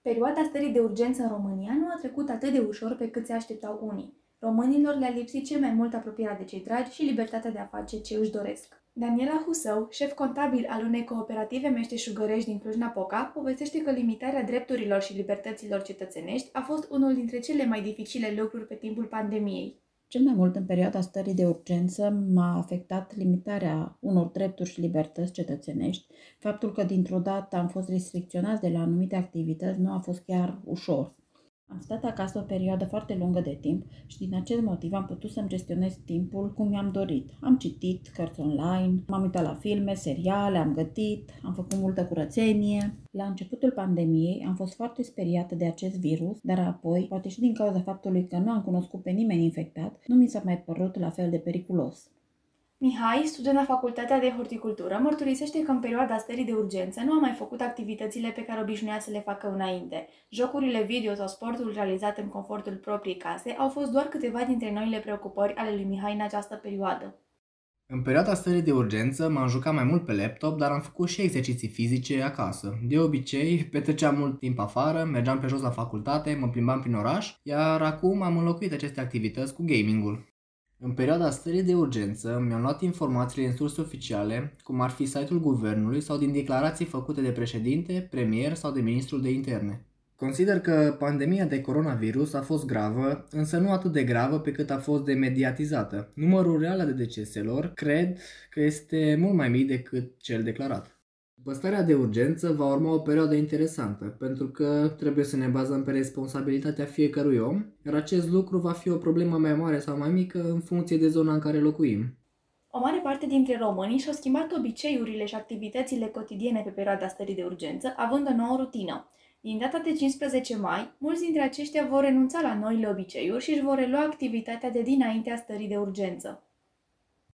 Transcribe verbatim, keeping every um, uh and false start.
Perioada stării de urgență în România nu a trecut atât de ușor pe cât se așteptau unii. Românilor le-a lipsit cel mai mult apropierea de cei dragi și libertatea de a face ce își doresc. Daniela Husău, șef contabil al unei cooperative meșteșugărești din Cluj-Napoca, povestește că limitarea drepturilor și libertăților cetățenești a fost unul dintre cele mai dificile lucruri pe timpul pandemiei. Cel mai mult în perioada stării de urgență m-a afectat limitarea unor drepturi și libertăți cetățenești. Faptul că dintr-o dată am fost restricționați de la anumite activități nu a fost chiar ușor. Am stat acasă o perioadă foarte lungă de timp și din acest motiv am putut să-mi gestionez timpul cum mi-am dorit. Am citit cărți online, m-am uitat la filme, seriale, am gătit, am făcut multă curățenie. La începutul pandemiei am fost foarte speriată de acest virus, dar apoi, poate și din cauza faptului că nu am cunoscut pe nimeni infectat, nu mi s-a mai părut la fel de periculos. Mihai, student la Facultatea de Horticultură, mărturisește că în perioada stării de urgență nu a mai făcut activitățile pe care obișnuia să le facă înainte. Jocurile video sau sportul realizat în confortul propriei case au fost doar câteva dintre noile preocupări ale lui Mihai în această perioadă. În perioada stării de urgență m-am jucat mai mult pe laptop, dar am făcut și exerciții fizice acasă. De obicei, petreceam mult timp afară, mergeam pe jos la facultate, mă plimbam prin oraș, iar acum am înlocuit aceste activități cu gamingul. În perioada stării de urgență mi-am luat informațiile în surse oficiale, cum ar fi site-ul guvernului sau din declarații făcute de președinte, premier sau de ministrul de interne. Consider că pandemia de coronavirus a fost gravă, însă nu atât de gravă pe cât a fost de mediatizată. Numărul real de deceselor cred că este mult mai mic decât cel declarat. După starea de urgență va urma o perioadă interesantă, pentru că trebuie să ne bazăm pe responsabilitatea fiecărui om, iar acest lucru va fi o problemă mai mare sau mai mică în funcție de zona în care locuim. O mare parte dintre români și-au schimbat obiceiurile și activitățile cotidiene pe perioada stării de urgență, având o nouă rutină. Din data de cincisprezece mai, mulți dintre aceștia vor renunța la noile obiceiuri și își vor relua activitatea de dinaintea stării de urgență.